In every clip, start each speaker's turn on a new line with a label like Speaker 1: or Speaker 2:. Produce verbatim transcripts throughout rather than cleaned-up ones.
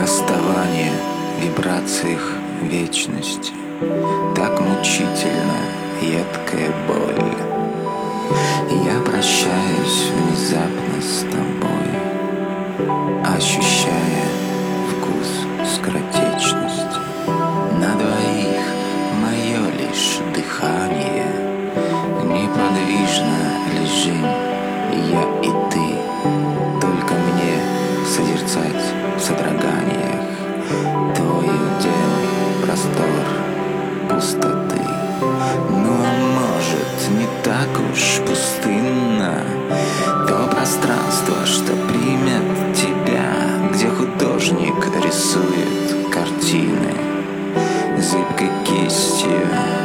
Speaker 1: расставание в вибрациях вечности. Так мучительно едкая боль. Я прощаюсь внезапно с тобой, ощущая вкус скоротечности. На двоих мое лишь дыхание, неподвижно лежим я и ты. Только мне созерцать в содроганиях твой удел, простор пустоты. Ну а может, не так уж пустынно то пространство, что примет тебя, где художник рисует картины зыбкой кистью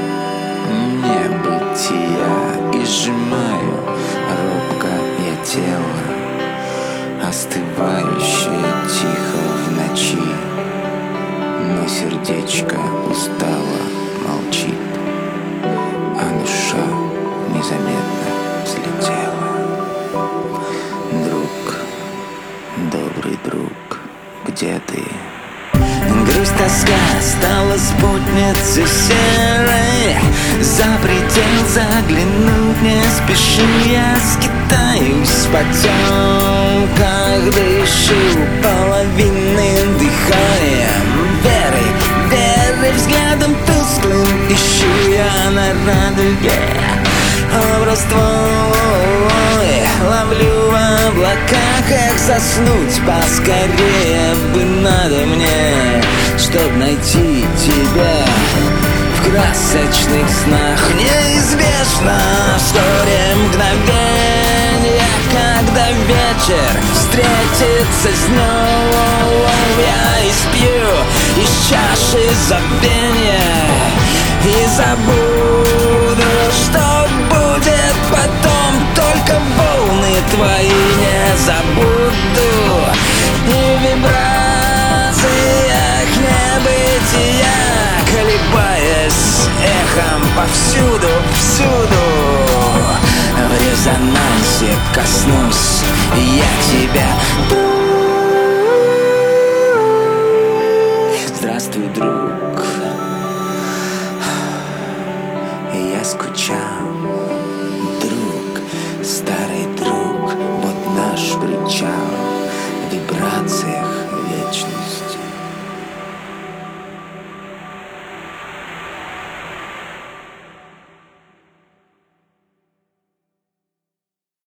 Speaker 1: небытия. И сжимаю робко я тело, остывающее тихо в ночи, но сердечко устало молчит, а душа незаметно взлетела. Друг, добрый друг, где ты? Грусть, тоска стала спутницей серой. За предел заглянуть не спеши, я скитаюсь в потемках, дышу половинным дыханием. Верой, верой, взглядом тусклым ищу я на радуге образ твой. Ловлю в облаках, эх, заснуть поскорее бы надо мне, чтоб найти тебя в красочных снах. Неизбежно вскоре мгновенье, когда вечер встретится с днем. Я испью из чаши забвенья и забуду, что будет потом. Только волны твои не забуду, и в вибрациях небытия, колебаясь эхом повсюду, всюду, в резонансе коснусь я тебя.